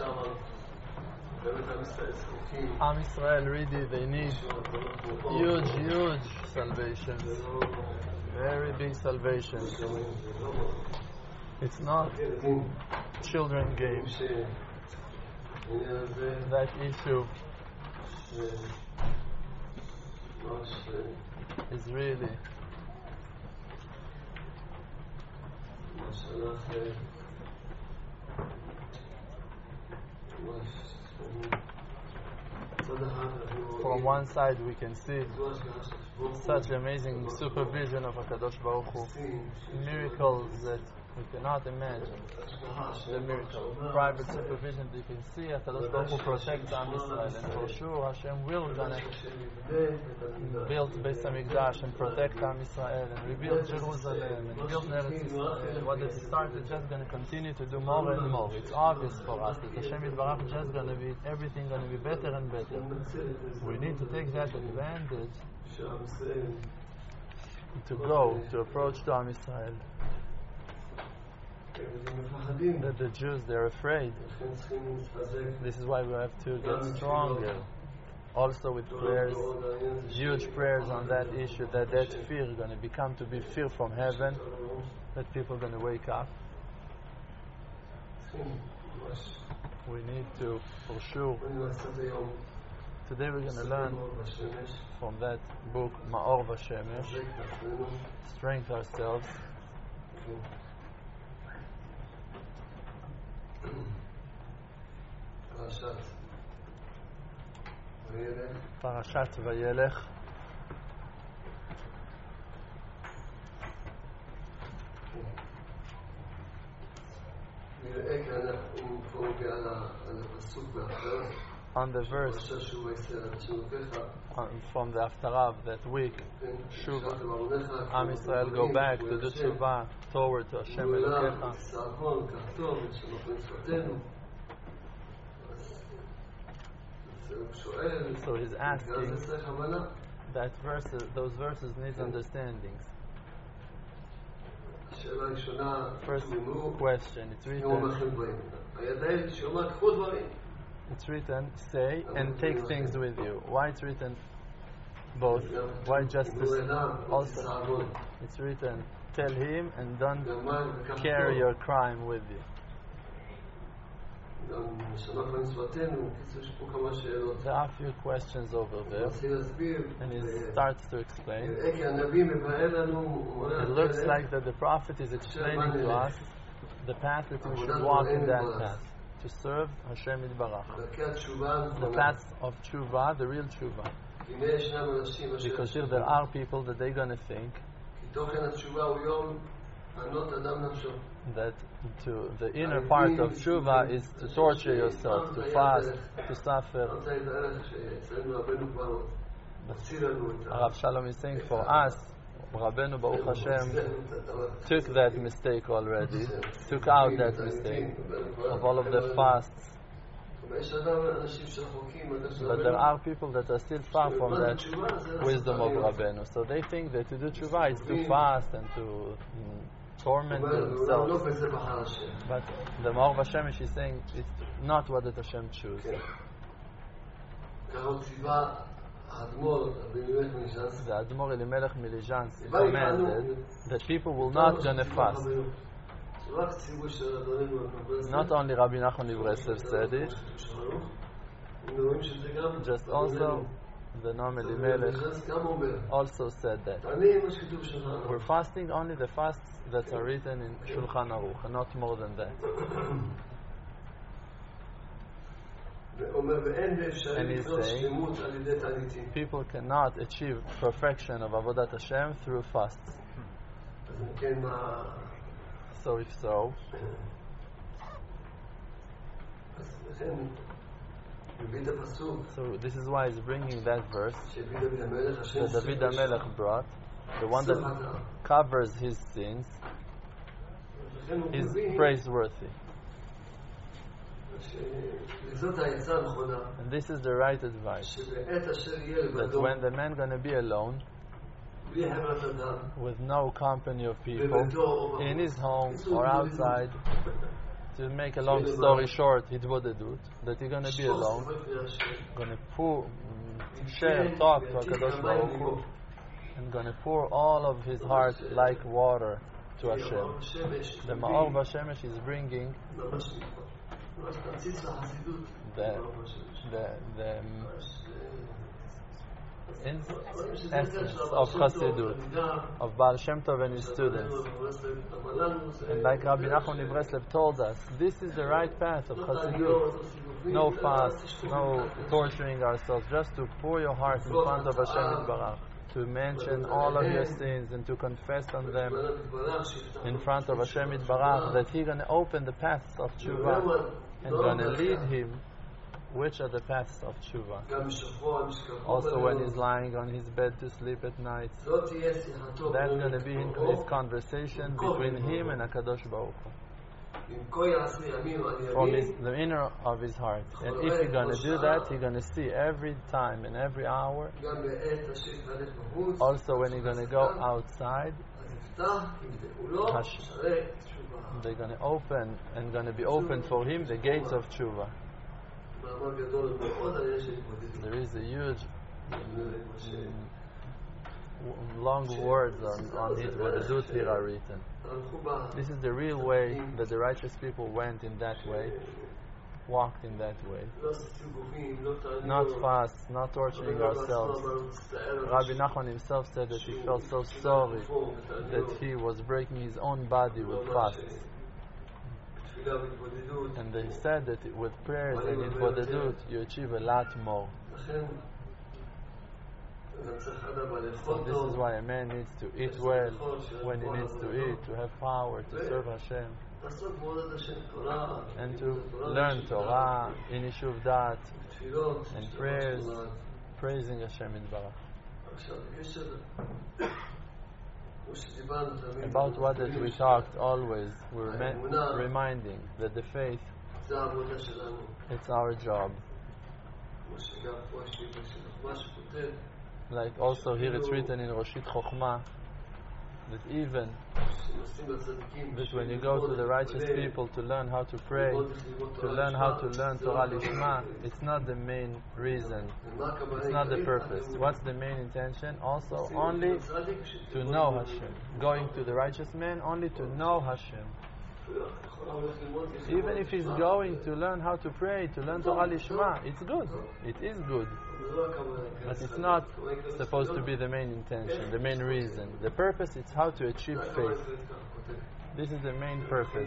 Am Israel really, they need huge salvation. Very big salvation. It's not children game. That issue is really from one side we can see such amazing supervision of HaKadosh Baruch Hu, miracles that we cannot imagine. The miracle, private supervision that you can see, HaKadosh Baruch Hu protects Am Yisrael, and for sure Hashem will gonna build Beis HaMikdash and protect Am Yisrael and rebuild Jerusalem and build Eretz Yisrael. What it started just gonna continue to do more and more. It's obvious for us that Hashem Yitbarach just gonna be, everything gonna be better and better. We need to take that advantage to go, to approach to Am Yisrael. That the Jews, they're afraid. This is why we have to get stronger. Also with prayers, huge prayers on that issue, that fear is going to become to be fear from heaven, that people are going to wake up. We need to, for sure. Today we're going to learn from that book, Ma'or Vashemesh, strengthen ourselves. Parashat Vayelech. On the verse from the Haftarah of that week, Shuvah, Am Yisrael go back to do Shuvah toward to Hashem Elokecha. So he's asking that those verses need understandings. First question, it's written, say and take things with you. Why it's written both? Why just this? Also, it's written, tell him and don't carry your crime with you. There are a few questions over there, and he starts to explain. It looks like that the prophet is explaining to us the path that we should walk in that path, to serve Hashem Yitbarach. The path of tshuva, the real tshuva. Because here there are people that they're going to think that to the inner part of tshuva is to torture yourself, to fast, to suffer. Rav Shalom is saying for us, Rabbeinu Baruch Hashem took that mistake already, took out that mistake of all of the fasts. But there are people that are still far from that wisdom of Rabbeinu. So they think that to do tshuva is to fast and to torment themselves. But the Ma'or Vashemesh is saying it's not what that Hashem chooses. The Admor Elimelech Milizhans commanded that people will not gonna fast. Not only Rabbi Nachman Ibresev said it, just also the Noam Elimelech also said that. We're fasting only the fasts that are written in Shulchan Aruch, and not more than that. And he's saying people cannot achieve perfection of Avodat Hashem through fasts. So if so, so this is why he's bringing that verse that David HaMelech brought, the one that covers his sins, is praiseworthy. And this is the right advice, that when the man going to be alone, with no company of people, in his home or outside, to make a long story short, Hitbodedut, that you're going to be alone, going to share, talk to HaKadosh Baruch Hu, and going to pour all of his heart like water to Hashem. The Ma'or Bashemesh is bringing the essence of Chassidut, of Baal Shem Tov and his students. And like Rabbi Nachman Breslev told us, this is the right path of Chassidut. No fast, no torturing ourselves, just to pour your heart in front of Hashem Yitbarach, to mention all of your sins and to confess on them in front of Hashem Yitbarach, that He's going to open the paths of Tshuva and going to lead him. Which are the paths of Tshuva? Also when he's lying on his bed to sleep at night, that's going to be his conversation between him and HaKadosh Baruch Hu. From the inner of his heart. And if he's going to do that, he's going to see every time and every hour. Also when he's going to go outside, they're going to open and going to be open for him the gates of Tshuva. There is a huge long words on Hitbodedut here are written. This is the real way that the righteous people went in that way, walked in that way. Not fast, not torturing ourselves. Rabbi Nachman himself said that he felt so sorry that he was breaking his own body with fasts. And they said that with prayers and Hitbodedut you achieve a lot more. So this is why a man needs to eat well when he needs to eat, to have power, to serve Hashem, and to learn Torah, in Yishuv Dat, and prayers, praising Hashem Yitbarach. About what that we talked always, we're reminding that the faith, it's our job. Like also here it's written in Roshit Chokhmah that even that when you go to the righteous people to learn how to pray, to learn how to learn Torah Lishma, it's not the main reason, it's not the purpose. What's the main intention? Also only to know Hashem. Going to the righteous man only to know Hashem. Even if he's going to learn how to pray, to learn Torah Lishma, it's good. It is good. But it's not supposed to be the main intention, the main reason. The purpose is how to achieve faith. This is the main purpose.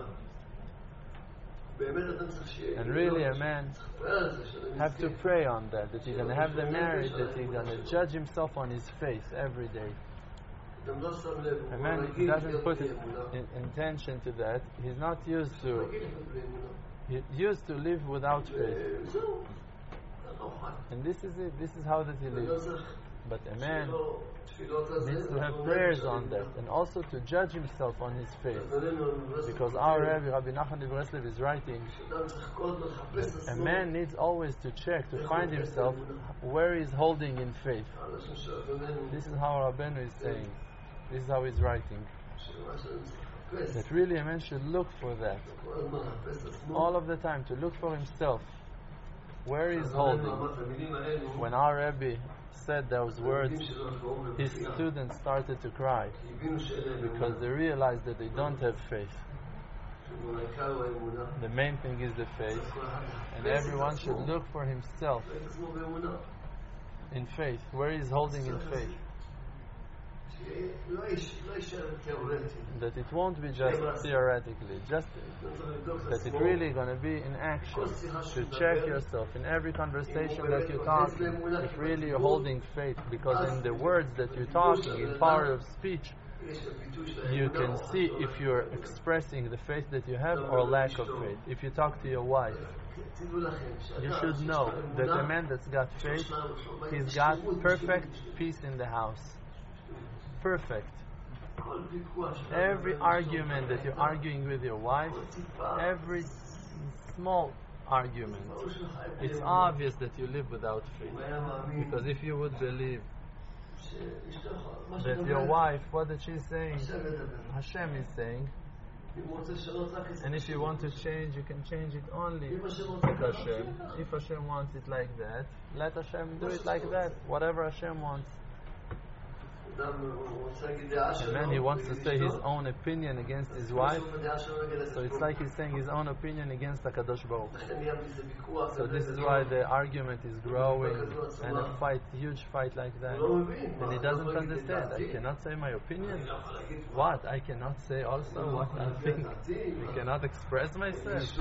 And really a man have to pray on that he's going to have the marriage, that he's going to judge himself on his face every day. A man doesn't put intention to that. He's not used to. He's used to live without faith. And this is it. This is how that he lives. But a man needs to have prayers on that, and also to judge himself on his faith. Because our Rabbi Nachman Breslev is writing, a man needs always to check, to find himself where he's holding in faith. This is how Rabbeinu is saying. This is how he's writing. That really a man should look for that. All of the time, to look for himself. Where he's holding. When our Rebbe said those words, his students started to cry. Because they realized that they don't have faith. The main thing is the faith. And everyone should look for himself in faith. Where he's holding in faith. That it won't be just theoretically, just that it really going to be in action. To check yourself in every conversation that you're talking, if really you're holding faith, because in the words that you're talking, in power of speech, you can see if you're expressing the faith that you have or lack of faith. If you talk to your wife, you should know that a man that's got faith, he's got perfect peace in the house. Perfect. Every argument that you're arguing with your wife, every small argument, it's obvious that you live without faith. Because if you would believe that your wife, what that she's saying, Hashem is saying, And if you want to change, you can change it only with Hashem. If Hashem wants it like that, let Hashem do it like that, whatever Hashem wants. And then he wants to say his own opinion against his wife, so it's like he's saying his own opinion against HaKadosh Baruch Hu. So this is why the argument is growing, and a fight, huge fight like that. And he doesn't understand. I cannot say my opinion. What? I cannot say also what I think. I cannot express myself.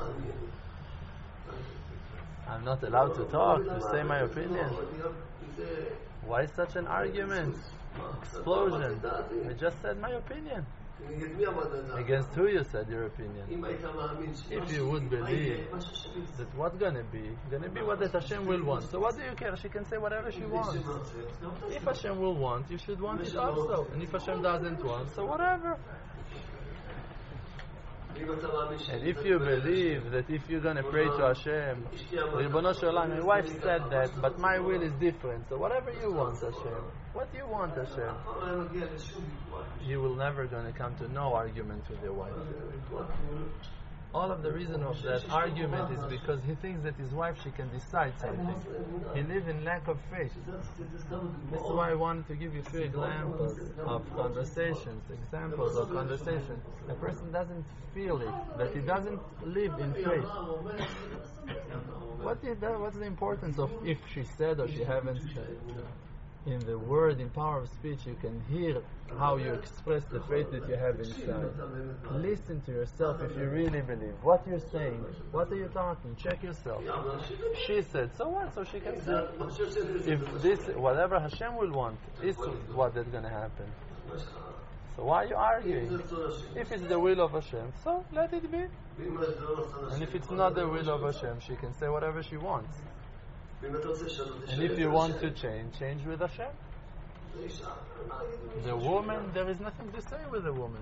I'm not allowed to talk, to say my opinion. Why such an argument? Explosion. I just said my opinion. Against who you said your opinion? If you would believe that what's gonna be what that Hashem will want. So what do you care? She can say whatever she wants. If Hashem will want, you should want it also. And if Hashem doesn't want, so whatever. And if you believe that if you're going to pray to Hashem, Ribono Shel Olam, my wife said that, but my will is different, so whatever you want, Hashem, what do you want, Hashem? You will never going to come to no argument with your wife. All of the reason of that argument is because he thinks that his wife, she can decide something. He lives in lack of faith. This is why I wanted to give you 3 examples of conversations. A person doesn't feel it, that he doesn't live in faith. What's the importance of if she said or she haven't said? In the word, in power of speech, you can hear how you express the faith that you have inside. Listen to yourself if you really believe. What you're saying, what are you talking? Check yourself. She said, so what? So she can say. If this, whatever Hashem will want, is what is going to happen. So why are you arguing? If it's the will of Hashem, so let it be. And if it's not the will of Hashem, she can say whatever she wants. And if you want to change with Hashem. The woman, there is nothing to say with the woman.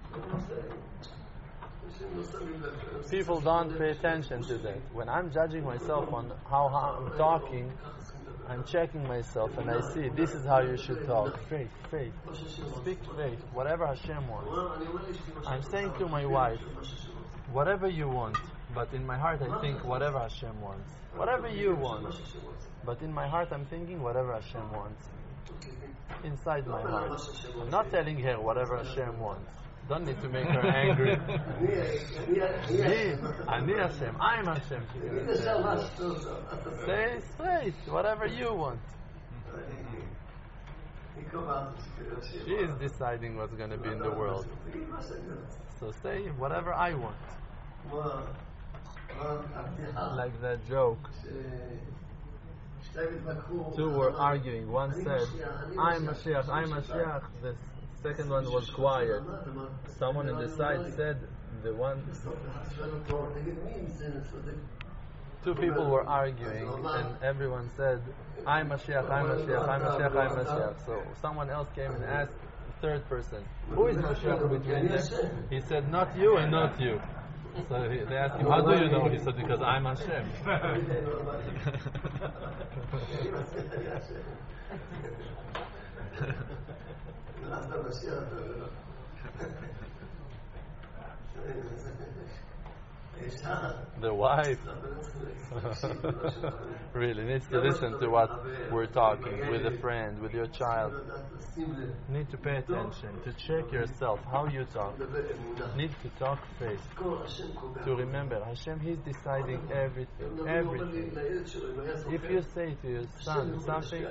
People don't pay attention to that. When I'm judging myself on how I'm talking, I'm checking myself and I see this is how you should talk. Faith. Speak faith, whatever Hashem wants. I'm saying to my wife, whatever you want. But in my heart I think whatever Hashem wants. Whatever you want. But in my heart I'm thinking whatever Hashem wants. Inside my heart. I'm not telling her whatever Hashem wants. Don't need to make her angry. Ani Hashem. I'm Hashem. Say straight. Whatever you want. She is deciding what's going to be in the world. So say whatever I want. Like that joke. 2 were arguing. One said, I'm Mashiach. The second one was quiet. Someone on the side said, the one... 2 people were arguing and everyone said, I'm Mashiach. So someone else came and asked the 3rd person, who is Mashiach between them? He said, not you and not you. So they asked him, how do you know? He said, because I'm Hashem. The wife really needs to listen to what we're talking with a friend, with your child. Need to pay attention, to check yourself, how you talk. Need to talk faith. To remember, Hashem, He's deciding everything. If you say to your son something,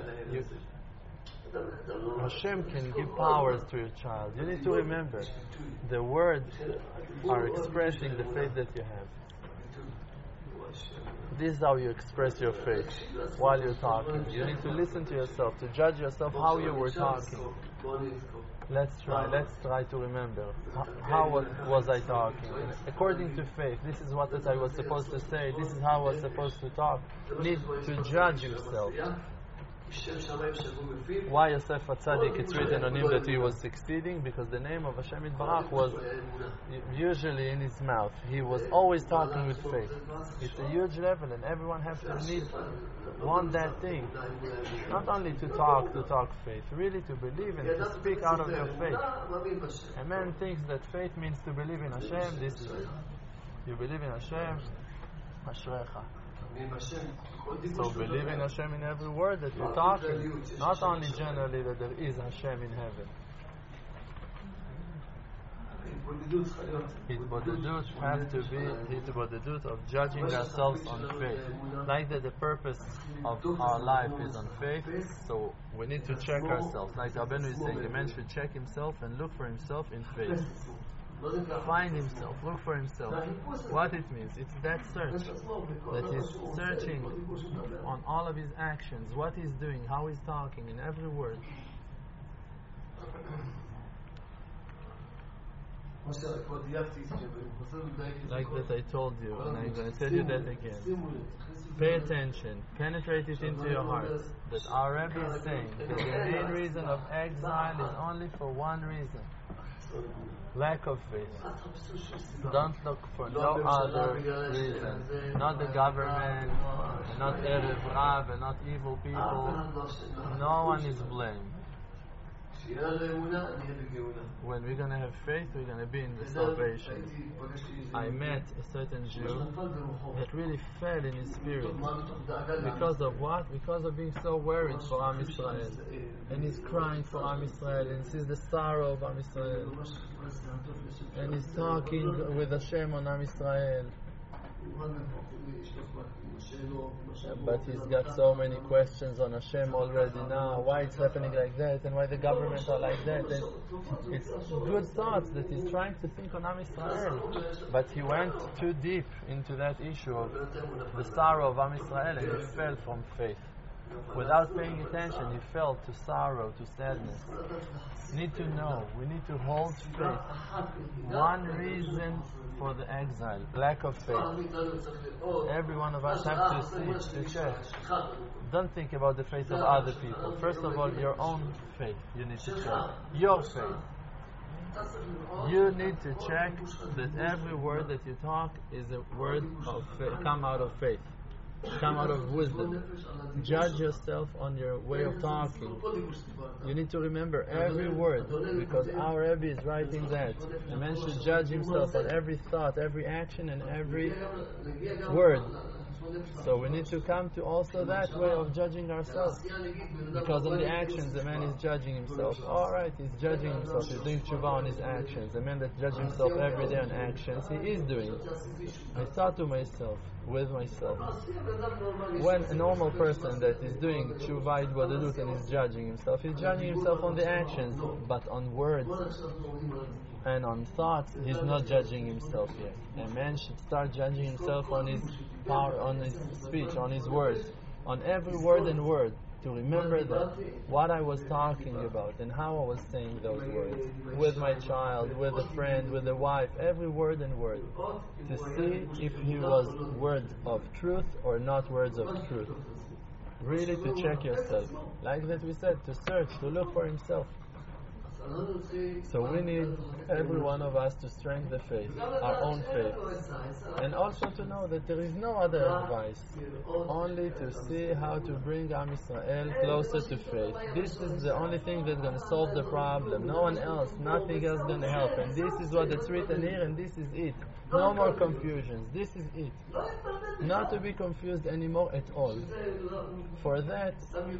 Hashem can give powers to your child. You need to remember, the words are expressing the faith that you have. This is how you express your faith while you're talking. You need to listen to yourself, to judge yourself how you were talking. Let's try to remember. How was I talking? According to faith, this is what I was supposed to say, this is how I was supposed to talk. Need to judge yourself. Why Yosef HaTzadik, it's written on him that he was succeeding? Because the name of Hashem Yitbarach was usually in his mouth. He was always talking with faith. It's a huge level, and everyone has to want that thing. Not only to talk faith, really to believe and to speak out of your faith. A man thinks that faith means to believe in Hashem. This is it. You believe in Hashem, Ashrecha. So believe in Hashem in every word that you're talking, not only generally that there is Hashem in heaven. Hitbodedut has to be hitbodedut of judging ourselves on faith. Like that the purpose of our life is on faith, so we need to check ourselves. Like Rabbeinu is saying, a man should check himself and look for himself in faith. Find himself, look for himself. What it means, it's that search. That he's searching on all of his actions, what he's doing, how he's talking, in every word. Like that I told you, and I'm going to tell you that again. Pay attention, penetrate it into your heart, that our Rebbe is saying that the main reason of exile is only for one reason. Lack of faith. Don't look for no other reason. Not the government, not Erev Rav, and not evil people. No one is blamed. When we're going to have faith, we're going to be in the salvation. I met a certain Jew that really fell in his spirit. Because of what? Because of being so worried for Am Yisrael. And he's crying for Am Yisrael, and sees the sorrow of Am Yisrael. And he's talking with Hashem on Am Yisrael. But he's got so many questions on Hashem already now. Why it's happening like that, and why the government are like that. And it's good thoughts that he's trying to think on Am Yisrael. But he went too deep into that issue of the sorrow of Am Yisrael, and he fell from faith. Without paying attention, he fell to sorrow, to sadness. Need to know, we need to hold faith. One reason for the exile, lack of faith. Every one of us have to see, to check. Don't think about the faith of other people. First of all, your own faith you need to check. Your faith. You need to check that every word that you talk is a word of faith, come out of faith. Come out of wisdom. Judge yourself on your way of talking. You need to remember every word, because our Rebbe is writing that. A man should judge himself on every thought, every action, and every word. So we need to come to also that way of judging ourselves. Because of the actions, the man is judging himself. Alright, he's judging himself, he's doing tshuva on his actions. The man that judges himself every day on actions, he is doing. I thought to myself, with myself, when a normal person that is doing tshuva hitbodedut and is judging himself, he's judging himself on the actions, but on words and on thoughts, he's not judging himself yet. A man should start judging himself on his power, on his speech, on his words, on every word and word, to remember that what I was talking about and how I was saying those words, with my child, with a friend, with a wife, every word and word, to see if he was words of truth or not words of truth. Really to check yourself. Like that we said, to search, to look for himself. So we need, every one of us, to strengthen the faith, our own faith, and also to know that there is no other advice, only to see how to bring Am Yisrael closer to faith. This is the only thing that's going to solve the problem. No one else, nothing else is going to help, and this is what it's written here, and this is it. No more confusions. This is it. Not to be confused anymore at all. For that,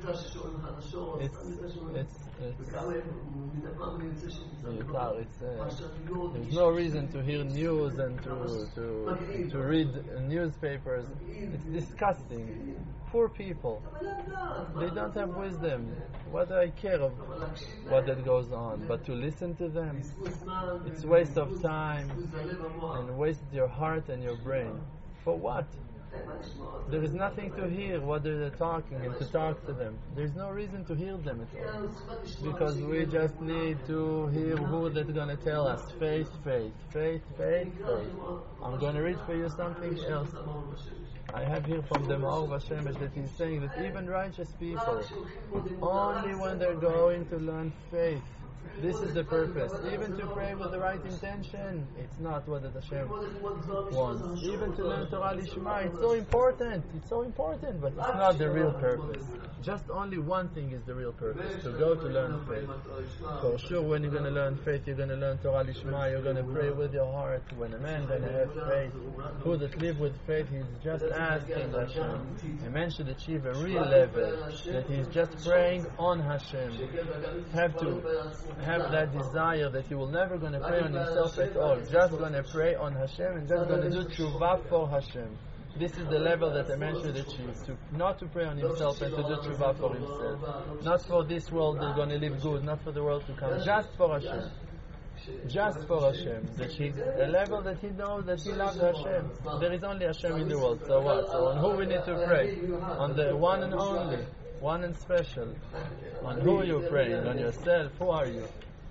there's no reason to hear news and to read newspapers. It's disgusting. Poor people. They don't have wisdom. What do I care of what that goes on? But to listen to them, it's waste of time and waste your heart and your brain. For what? There is nothing to hear what they're talking and to talk to them. There's no reason to hear them at all. Because we just need to hear who that's going to tell us. Faith, faith, faith, faith, faith. I'm going to read for you something else. I have here from the Ma'or Vashemesh that he's saying that even righteous people, only when they're going to learn faith, this is the purpose. Even to pray with the right intention, it's not what the Hashem wants. Even to learn Torah Lishma, it's so important. It's so important, but it's not the real purpose. Just only one thing is the real purpose, to go to learn faith. For sure, when you're going to learn faith, you're going to learn Torah Lishma, you're going to pray with your heart. When a man going to have faith, who that live with faith, he's just asking Hashem. A man should achieve a real level, that he's just praying on Hashem. Have to have that desire that he will never going to pray on himself at all, just going to pray on Hashem and just going to do tshuva for Hashem. This is the level that a man should achieve, not to pray on himself and to do tshuva for himself, not for this world they're going to live good, not for the world to come, just for Hashem. Just for Hashem, a level that he knows that he loves Hashem. There is only Hashem in the world, so what? So on who we need to pray? On the one and only, one and special. On who are you praying? On yourself? Who are you?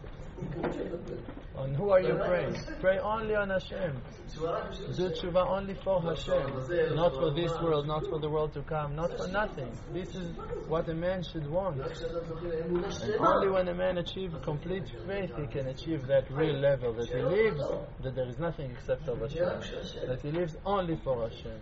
On who are you praying? Pray only on Hashem. Do tshuva only for Hashem. Not for this world, not for the world to come, not for nothing. This is what a man should want. And only when a man achieves complete faith, he can achieve that real level, that he lives, that there is nothing except of Hashem. That he lives only for Hashem.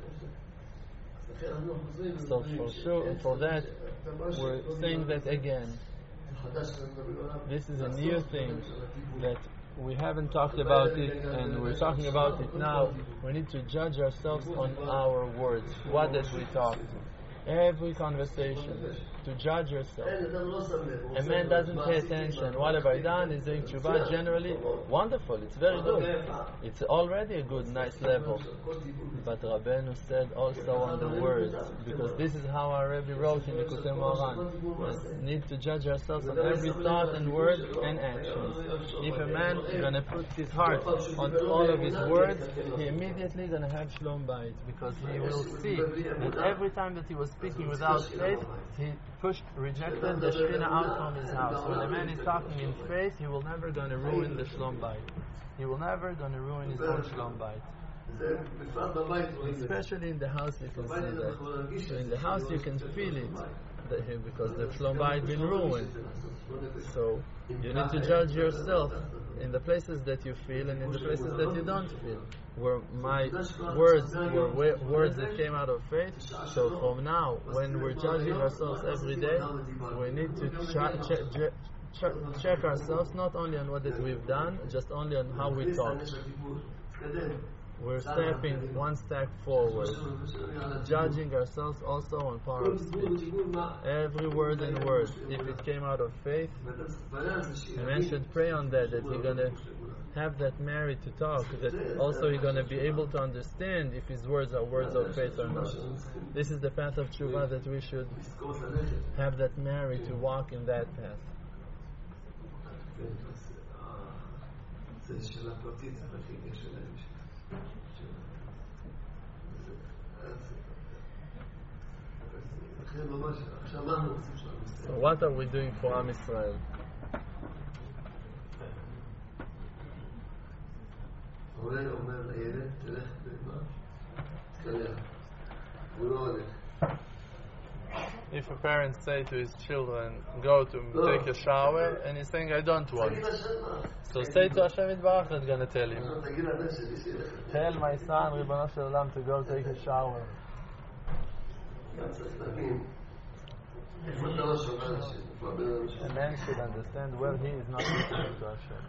So for sure, for that, we're saying that again. This is a new thing that we haven't talked about it, and we're talking about it now. We need to judge ourselves on our words. What did we talk? Every conversation, to judge yourself. A man doesn't pay attention. What have I done? Is doing tshuva generally wonderful. It's very good. It's already a good, nice level. But Rabbeinu said also on the words, because this is how our Rebbe wrote in the Likutei Moharan. We need to judge ourselves on every thought and word and action. If a man is going to put his heart on all of his words, he immediately going to have shlom bayit, because he will see that every time that he was speaking without faith, he rejected the Shekhinah out from his house. When a man is talking in faith, he will never going to ruin the shlom bayit. He will never going to ruin his own shlom bayit. Especially in the house you can see that. So in the house you can feel it, because the shlom bayit been ruined. So you need to judge yourself in the places that you feel and in the places that you don't feel. Where my words were words that came out of faith. So from now, when we're judging ourselves every day, we need to check ourselves not only on what that we've done, just only on how we talk. We're stepping one step forward, judging ourselves also on power of speech. Every word and word, if it came out of faith, a man should pray on that he's going to have that merit to talk, that also he's going to be able to understand if his words are words of faith or not. This is the path of tshuva, that we should have that merit to walk in that path. So what are we doing for Am Yisrael? If a parent say to his children, go to take a shower, and he's saying, I don't want. So say to Hashem Yitbarach that's going to tell him. Tell my son, Ribono Shel Olam, to go take a shower. A man should understand where he is not listening to Hashem.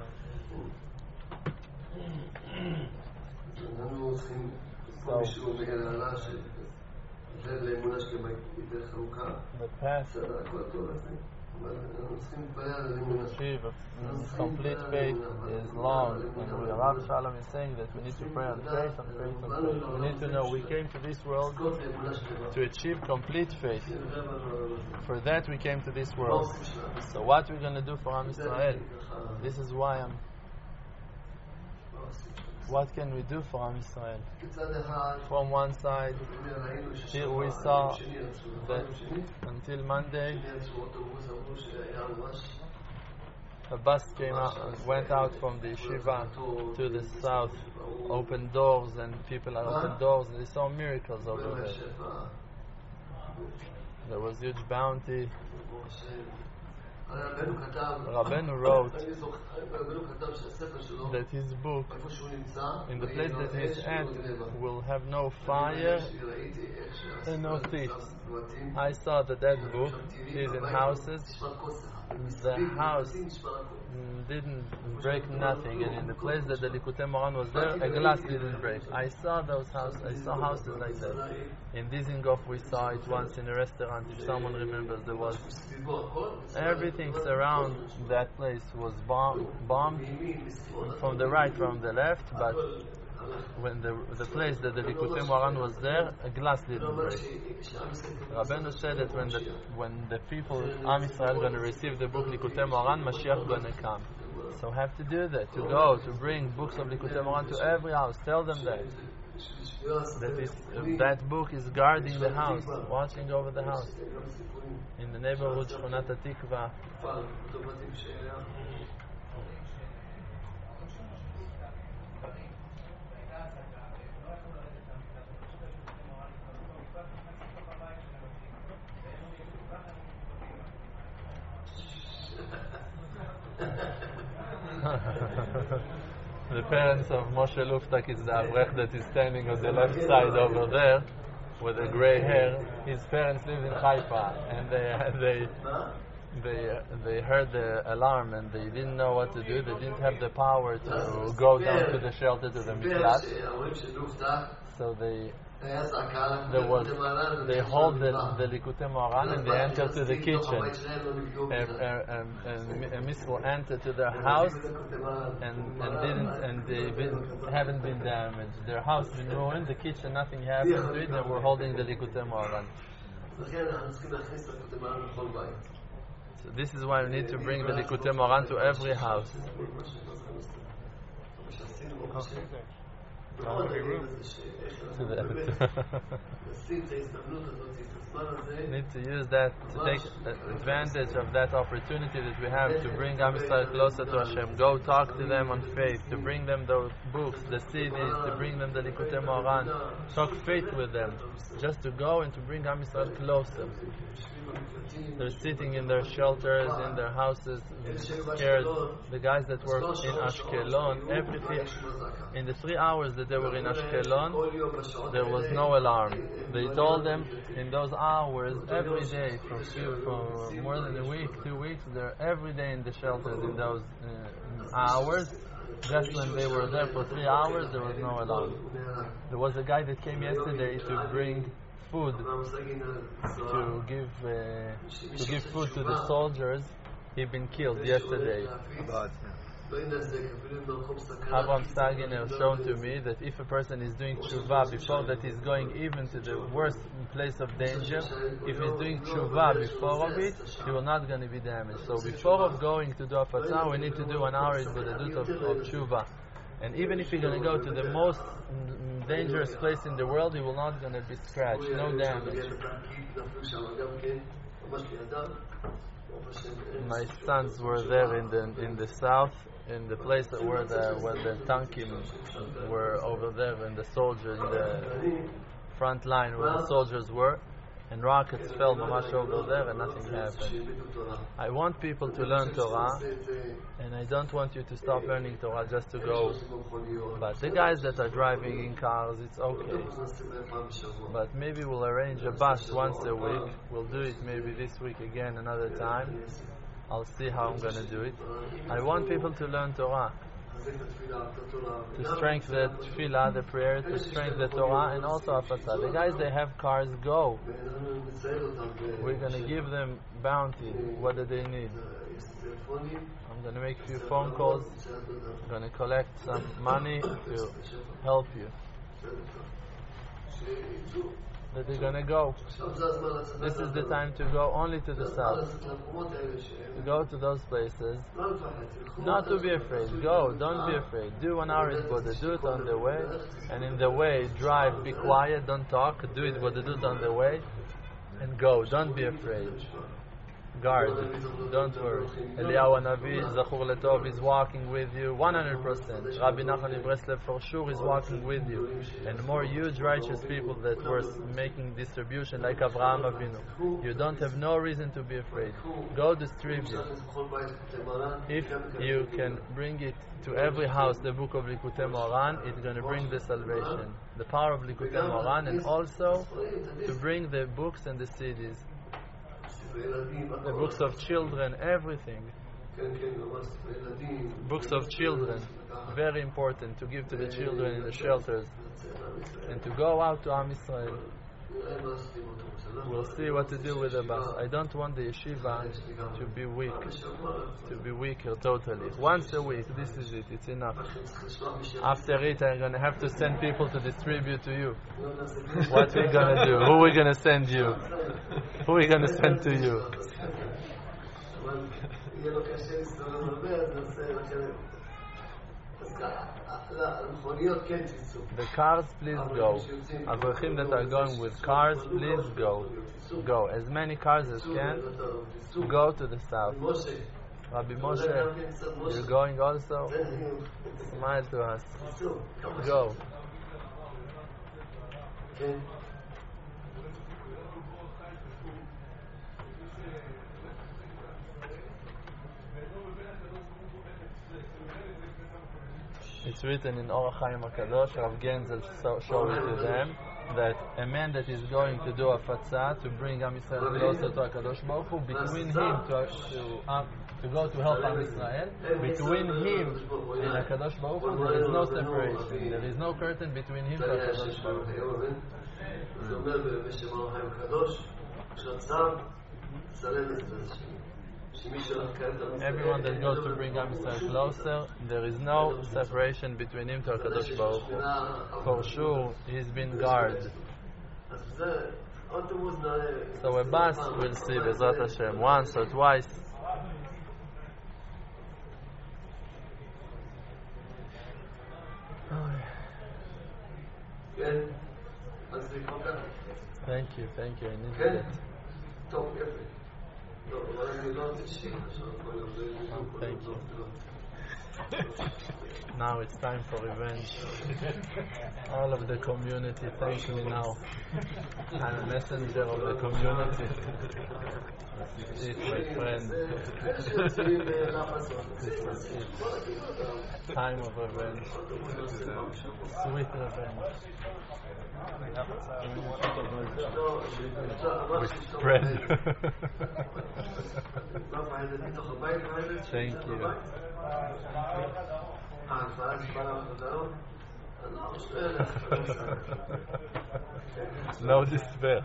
So, the path to achieve complete faith is long, and Rav Shalom is saying that we need to pray on faith, on faith, on faith. We need to know we came to this world to achieve complete faith. For that we came to this world. So what we're going to do for Am Yisrael? This is why what can we do for Am Yisrael? From one side, here we saw that until Monday, a bus went out from the yeshiva to the south, opened doors, and people opened doors, and they saw miracles over there. There was huge bounty. Rabbeinu wrote that his book, in the place that he's at, will have no fire and no thieves. I saw that book is in houses. The house didn't break nothing, and in the place that the Likutei Moharan was there, a glass didn't break. I saw those houses. I saw houses like that. In Dizengoff we saw it once in a restaurant. If someone remembers, there was everything surround that place was bombed from the right, from the left, but when the place that the Likutei Moharan was there, a glass didn't break. Rabbeinu said that when the people, Am Yisrael, going to receive the book Likutei Moharan, Mashiach going to come. So have to do that, to go, to bring books of Likutei Moharan to every house. Tell them that book is guarding the house, watching over the house. In the neighborhood Shchonat HaTikva, the parents of Moshe Luftak is the Avrech that is standing on the left side over there with the gray hair. His parents lived in Haifa, and they heard the alarm and they didn't know what to do. They didn't have the power to go down to the shelter, to the miklat. So they hold the Likutei Moharan and they enter to the kitchen. And Misro entered to their house and they haven't been damaged. Their house been ruined, the kitchen, nothing happened to it, and we're holding the Likutei Moharan. So this is why we need to bring the Likutei Moharan to every house. Need to use that, to take advantage of that opportunity that we have to bring Am Yisrael closer to Hashem. Go talk to them on faith, to bring them the books, the CDs, to bring them the Likutei Moharan. Talk faith with them, just to go and to bring Am Yisrael closer. They're sitting in their shelters, in their houses, scared. The guys that work in Ashkelon, in the 3 hours that they were in Ashkelon, there was no alarm. They told them in those hours, every day, for more than a week, 2 weeks, they're every day in the shelters in those hours. Just when they were there for 3 hours, there was no alarm. There was a guy that came yesterday to bring food, to give food to the soldiers. He'd been killed yesterday. Avraham Stagin has shown to me that if a person is doing tshuva before that he's going even to the worst place of danger, if he's doing tshuva before of it, he will not going to be damaged. So before of going to do Afatzah, we need to do an hour of tshuva. And even if you're going to go to the most dangerous place in the world, he will not going to be scratched, no damage. My sons were there in the south, in the place where the tankim were over there, and the soldiers in the front line where the soldiers were, and rockets fell mamash over there and nothing happened. I want people to learn Torah, and I don't want you to stop learning Torah just to go. But the guys that are driving in cars, it's okay. But maybe we'll arrange a bus once a week. We'll do it maybe this week again another time. I'll see how I'm going to do it. I want people to learn Torah, to strengthen the tefillah, the prayer, to strengthen the Torah, and also Afatzah. The guys that have cars, go. We're going to give them bounty. What do they need? I'm going to make a few phone calls. I'm going to collect some money to help you. that they're going to go. This is the time to go only to the south. To go to those places. Not to be afraid. Go, don't be afraid. Do 1 hour is Buddha. Do it on the way. And in the way, drive, be quiet, don't talk. Do it Buddha, do it on the way. And go, don't be afraid. Guard, don't worry. Eliyahu Hanavi, Zachur Letov, is walking with you 100%. Rabbi Nachman in Breslev for sure is walking with you. And more huge righteous people that were making distribution like Avraham Avinu. You don't have no reason to be afraid. Go distribute. If you can bring it to every house, the book of Likutei Moharan, it's going to bring the salvation. The power of Likutei Moharan, and also to bring the books and the CDs. The books of children, everything. Books of children, very important to give to the children in the shelters. And to go out to Am Yisrael. We'll see what to do with the bus. I don't want the yeshiva to be weak, to be weaker totally. Once a week, this is it, it's enough. After it, I'm going to have to send people to distribute to you. What we going to do? Who we going to send you? Who we going to send to you? The cars, please go. Avrachim that are going with cars, please go. Go. As many cars as can. Go to the south. Rabbi Moshe, you're going also? Smile to us. Go. It's written in Orach Chaim HaKadosh, Rav Genzel showed it to them, that a man that is going to do a fatzah, to bring Am Yisrael closer to HaKadosh Baruch Hu, between him to go to help Am Yisrael, between him and HaKadosh Baruch Hu, there is no separation. There is no curtain between him and HaKadosh Baruch Hu. Everyone that goes to bring Am Yisrael closer, there is no separation between him to HaKadosh Baruch Hu. For sure, he's been guarded. So a bus will see Bezrat Hashem once or twice. Thank you, I needed it. Thank you. Now it's time for revenge. All of the community, thank me now. I'm a messenger of the community. This is it, my friend. This is it. Time of revenge. Sweet revenge. We spread. Thank you. No despair.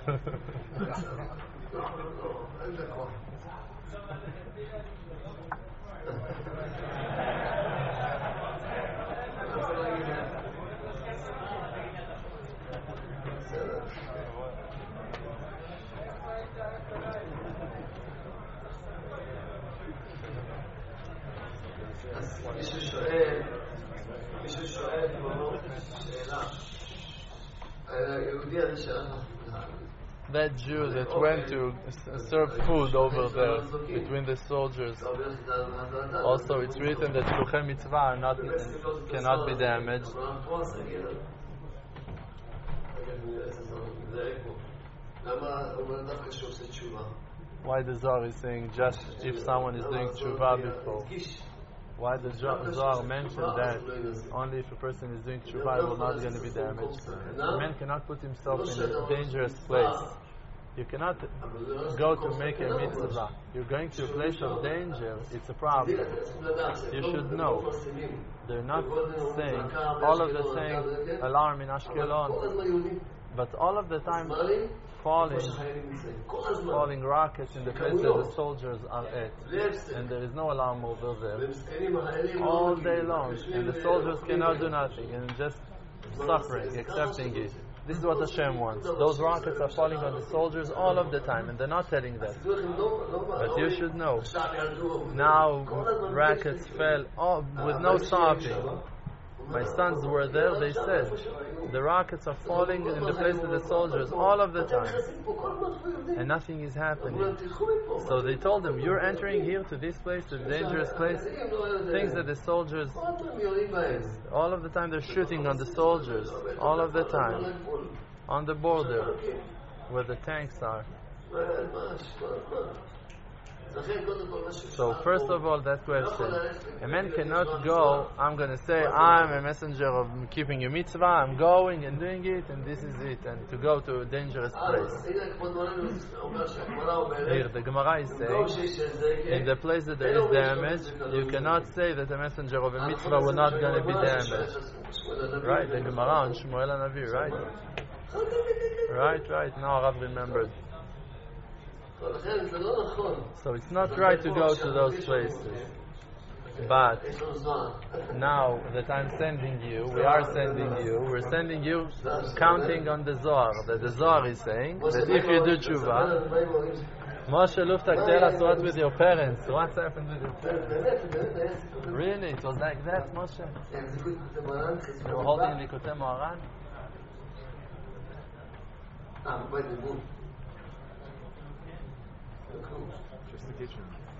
מישהו שואל שאלה. היהודי הזה שאנחנו... That Jew that went to serve food over there between the soldiers. Also, it's written that Shluchei Mitzvah are not, cannot be damaged. Why the Zohar is saying just if someone is doing tshuva before? Why the Zohar mentioned that only if a person is doing tshuva it will not going to be damaged? A man cannot put himself in a dangerous place. You cannot go to make a mitzvah. You're going to a place of danger, it's a problem. You should know. They're not saying, all of them saying, alarm in Ashkelon. But all of the time falling rockets in the place where the soldiers are at. And there is no alarm over there. All day long. And the soldiers cannot do nothing and just suffering, accepting it. This is what Hashem wants. Those rockets are falling on the soldiers all of the time, and they're not telling that. But you should know. Now rockets fell with no stopping. My sons were there, they said, the rockets are falling in the place of the soldiers all of the time. And nothing is happening. So they told him, you're entering here to this place, to the dangerous place. Things that the soldiers, all of the time they're shooting on the soldiers, all of the time. On the border, where the tanks are. So first of all, that question, a man cannot go, I'm going to say, I'm a messenger of keeping a mitzvah, I'm going and doing it, and this is it, and to go to a dangerous place. Here, the Gemara is saying, in the place that there is damage, you cannot say that a messenger of a mitzvah will not going to be damaged. Right, the Gemara on Shmuel HaNavi, right? Right, now Rav remembered. So it's not right to go to those places. But now that I'm sending you, we're sending you counting on the Zohar. That the Zohar is saying that if you do tshuva, Moshe Luftak, tell us what with your parents. What's happened with your parents? Really? It was like that, Moshe? You were holding Likutei Moharan? Just the kitchen.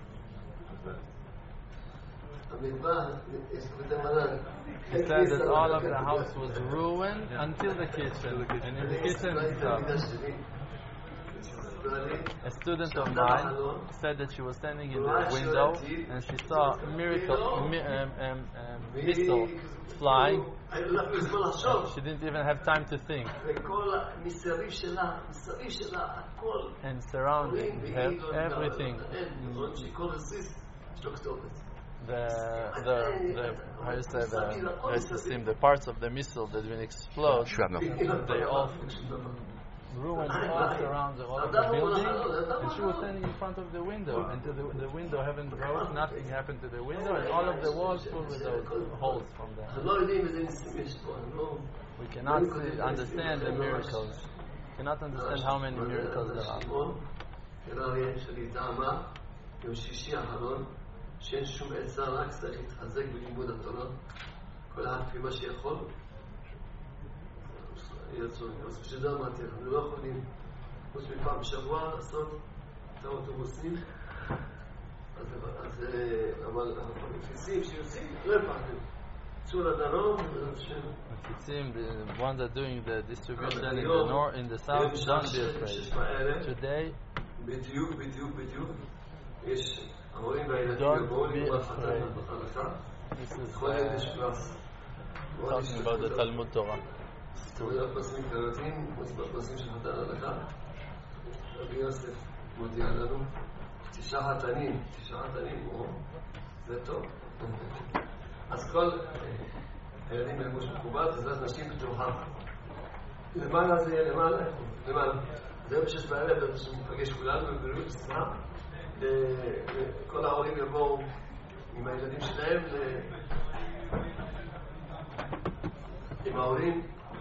He said that all of the house was ruined until the kitchen. And in the kitchen a student of mine said that she was standing in the window and she saw a missile flying. She didn't even have time to think. And surrounding her, everything. How you say the parts of the missile that will explode, they all ruined all surround all of the building, and she was standing in front of the window, and the window haven't broke, nothing happened to the window, and all of the walls full with those holes from there. We cannot understand the miracles. We cannot understand how many miracles there are. שאין שום עצה, רק צריך להתחזק בלימוד התורה, כל אחד כפי מה שיכול. אז בשביל אמרתי, אנחנו לא יכולים חוץ מפעם בשבוע לעשות את האוטובוסים, אבל המפיצים שיוצאים לא הפעתם. צאו לדרום, המפיצים, the ones that are doing the distribution in the north, in the south, don't be afraid. Today, בדיוק, יש ההורים והילדים יבואו ללמוד חתן בחלקה. כל ילד יש קלאס. talking about the Talmud Torah. תוריד פסים קלטים, פסים של חתן הלכה. רבי יוסף מודיע לנו, 9 חתנים, זה טוב. אז כל הילדים בלבוש מכובד, עזרת נשים פתוחה. למעלה זה יהיה למעלה. זהו בשש בערב, נפגש כולנו בבריאות סתם. כל ההורים יבואו עם הילדים שלהם עם ההורים.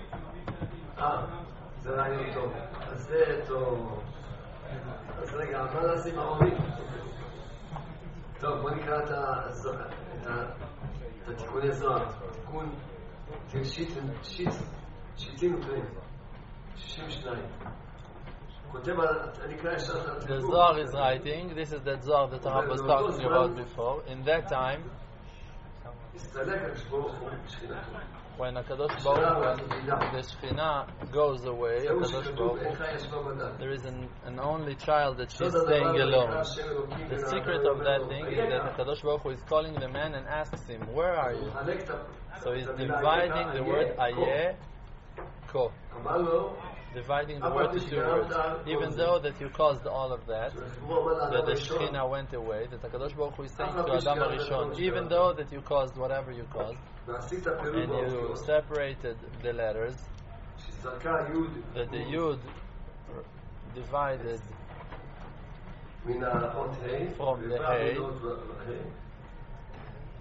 זה רעיון טוב. אז זה טוב. אז רגע, מה נעשה עם ההורים? טוב, בוא נקרא את התיקוני זוהר. תיקון שיטים וקרים. 62. The Zohar is writing, this is the Zohar that Arab was talking about before. In that time, when HaKadosh Baruch Hu, when the Shekhinah goes away, HaKadosh Baruch Hu, there is an only child that she's staying alone. The secret of that thing is that HaKadosh Baruch Hu is calling the man and asks him, where are you? So he's dividing the word Ayeh, Ko. Dividing the word to 2 words. Even though that you caused all of that the Shekhinah went away, that HaKadosh Baruch Hu is saying to Adam HaRishon, even though that you caused whatever you caused, and you separated the letters, that the Yud divided from the Hey,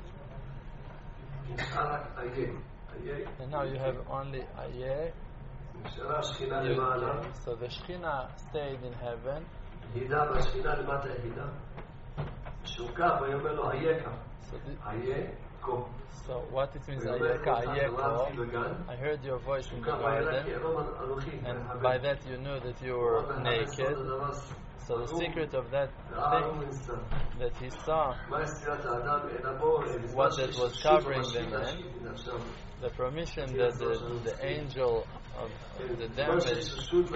and now you have only Ayeh, נשארה השכינה למעלה, So the Shekhinah stayed in heaven. הידה והשכינה למטה הידה. שהוא קם, הוא אומר לו, הייקה. הייקו. So what it means, Ayeka, Ayeko, I heard your voice in the garden, and by that you knew that you were naked. So the secret of that thing that he saw, what that was covering the man, the permission that the angel of the damage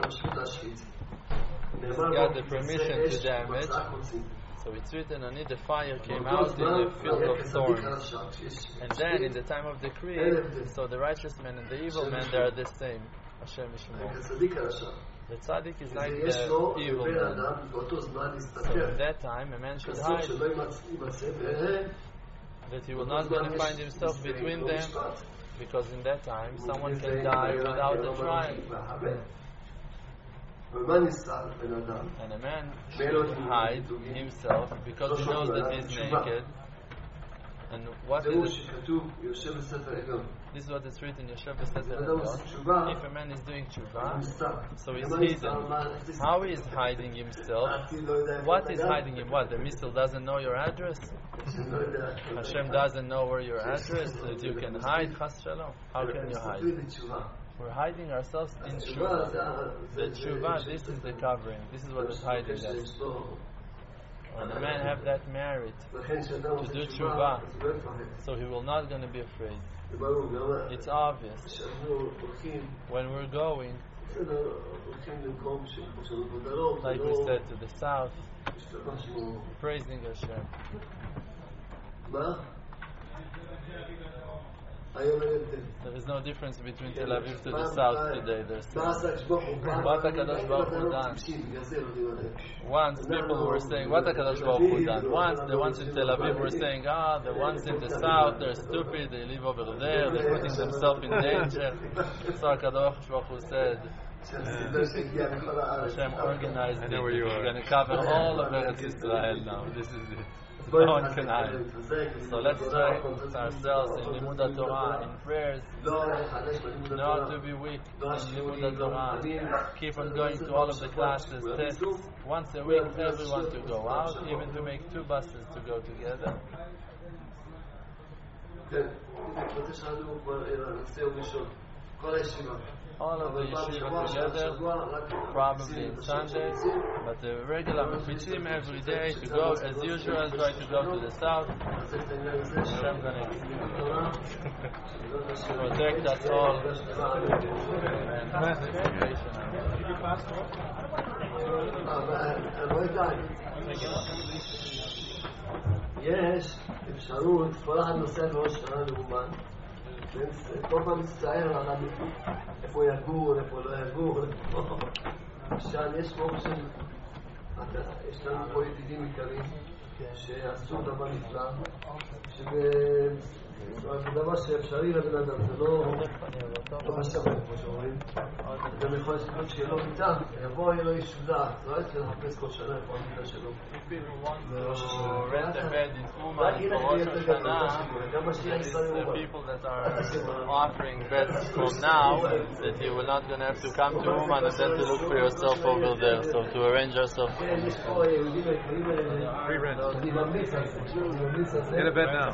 got the permission to damage. So it's written on it, the fire came out in the field of thorns. And then in the time of the creed, so the righteous man and the evil man, they are the same. Hashem Yishmor. The tzaddik is like the evil man. So at that time, a man should hide, that he will not going to find himself between them, because in that time, someone can die without a trial. And a man should hide himself because he knows that he is naked. And what is it? This is what is written in Yoshev B'Sefer Elyon. If a man is doing tshuva, so he's hidden. How he is hiding himself? What is hiding him? What? The missile doesn't know your address? Hashem doesn't know where your address is, that you can hide, Chas Shalom. How can you hide? We're hiding ourselves in tshuva. The tshuva, this is the covering. This is what is hiding us. When a man have that merit to do tshuva, so he will not going to be afraid. It's obvious. When we're going, like we said, to the south, praising Hashem. There is no difference between Tel Aviv to the south today. There's what HaKadosh Baruch Hu done. Once people were saying, what HaKadosh Baruch Hu done. Once the ones in Tel Aviv were saying, the ones in the south, they're stupid, they live over there, they're putting themselves in danger. So HaKadosh Baruch Hu said, Hashem organized it. We're going to cover all of Eretz Israel now. This is it. No one can hide. So let's try ourselves in Limud Torah, in prayers, not to be weak in Limud Torah. Keep on going to all of the classes, tests. Once a week, everyone to go out, even to make 2 buses to go together. All of the yeshiva together, probably on Sunday, but the regular mefitzim every day to go as usual, try to go to the south. Hashem gonna protect us all. יש אפשרות, כל אחד נוסע בעוד שנה לאומן, כל פעם מצטער על איפה יגור, איפה לא יגור, שם יש פה של, יש לנו פה ידידים עיקרים שעשו דבר נפלא, זה דבר שאפשרי לבן אדם, זה לא בשווה, כמו שאומרים. גם יכול להיות שיהיה לו מיטה, יבוא יהיה לו איש דעת, לא הייתי לחפש כל שנה איפה המיטה שלו. Rent a bed in Uman for Rosh Hashanah, it's the people that are offering beds from now, that you will not going to have to come to Uman and then to look for yourself over there, so to arrange yourself. Free rent. Get a bed now.